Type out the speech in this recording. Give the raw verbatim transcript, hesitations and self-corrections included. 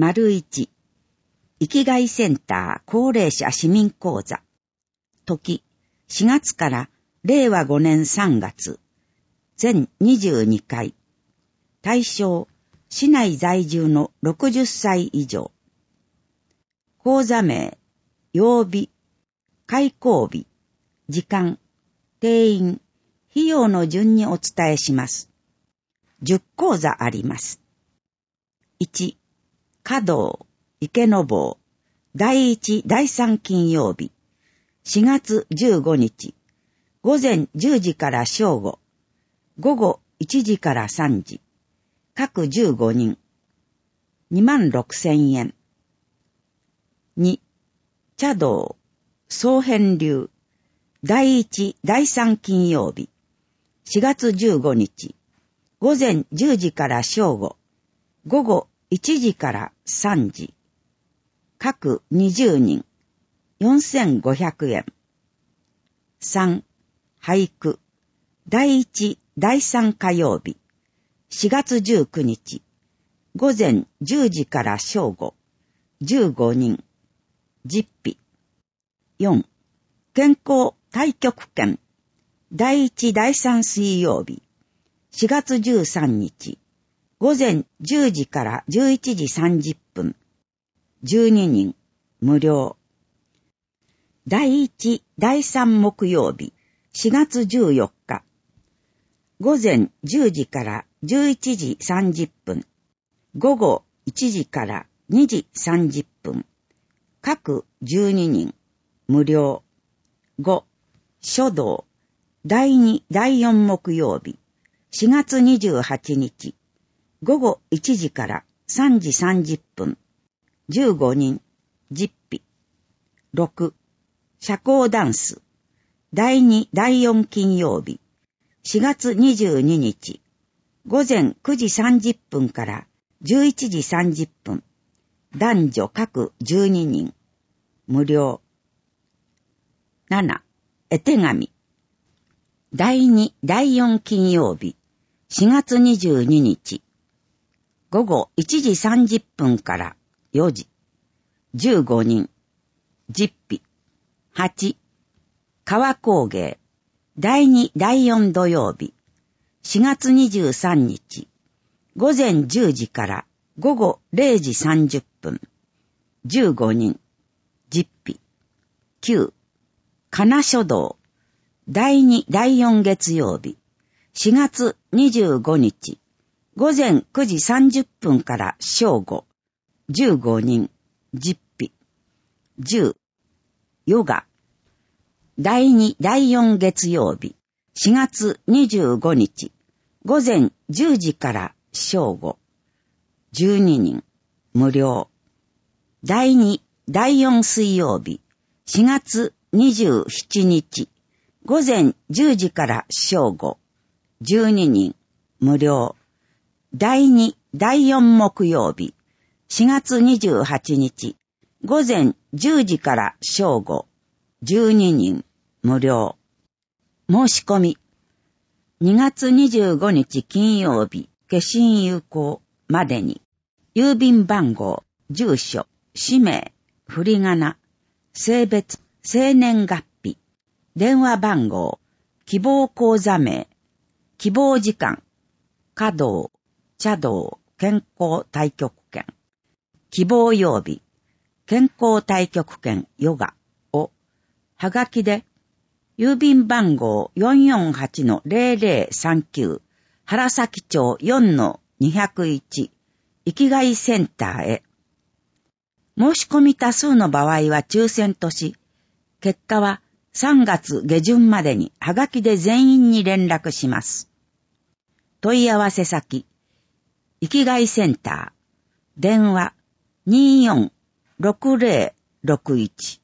丸一、生きがいセンター高齢者市民講座。時、しがつかられいわごねんさんがつ。全にじゅうにかい。対象、市内在住のろくじゅっさい以上。講座名、曜日、開講日、時間、定員、費用の順にお伝えします。じゅっ講座あります。いち、華道、池坊、だいいち、だいさん金曜日、しがつじゅうごにち、午前じゅうじから正午、午後いちじからさんじ、各じゅうごにん、にまんろくせんえん。に、茶道、総編流、だいいち、だいさん金曜日、しがつじゅうごにち、午前じゅうじから正午、午後いちじからさんじ、各にじゅうにん、よんせんごひゃくえん。さん、俳句、だいいち、だいさん火曜日、しがつじゅうくにち、午前じゅうじから正午、じゅうごにん、実費。よん、健康太極拳、だいいち、だいさん水曜日、しがつじゅうさんにち、午前じゅうじからじゅういちじさんじゅっぷん、じゅうににん、無料。だいいち、だいさん木曜日、しがつじゅうよっか、午前じゅうじからじゅういちじさんじゅっぷん、午後いちじからにじさんじゅっぷん、各じゅうににん、無料。ご、書道、だいに、だいよん木曜日、しがつにじゅうはちにち、午後いちじからさんじさんじゅっぷん、じゅうごにん、実費。ろく、社交ダンス、だいに、だいよん金曜日、しがつにじゅうににち、午前くじさんじゅっぷんからじゅういちじさんじゅっぷん、男女各じゅうににん、無料。なな、絵手紙、だいに、だいよん金曜日、しがつにじゅうににち、午後いちじさんじゅっぷんからよじ、じゅうごにん、実費。はち、川工芸、だいに、だいよん土曜日、しがつにじゅうさんにち、午前じゅうじから午後れいじさんじゅっぷん、じゅうごにん、実費。きゅう、金書道、だいに、だいよん月曜日、しがつにじゅうごにち、午前くじさんじゅっぷんから正午、じゅうごにん、実費。じゅう、ヨガ、だいに、だいよん月曜日、しがつにじゅうごにち、午前じゅうじから正午、じゅうににん、無料。だいに、だいよん水曜日、しがつにじゅうしちにち、午前じゅうじから正午、じゅうににん、無料。だいに、だいよん木曜日、しがつにじゅうはちにち、午前じゅうじから正午、じゅうににん、無料。申し込み。にがつにじゅうごにち金曜日、消印有効までに、郵便番号、住所、氏名、振り仮名、性別、生年月日、電話番号、希望講座名、希望時間、華道、茶道、健康太極拳、希望曜日、健康太極拳ヨガを、はがきで、郵便番号 よんよんはちのゼロゼロさんきゅう 原崎町 よんのにひゃくいち 生きがいセンターへ。申し込み多数の場合は抽選とし、結果はさんがつ下旬までにはがきで全員に連絡します。問い合わせ先、生きがいセンター、電話 にーよんろくゼロろくいち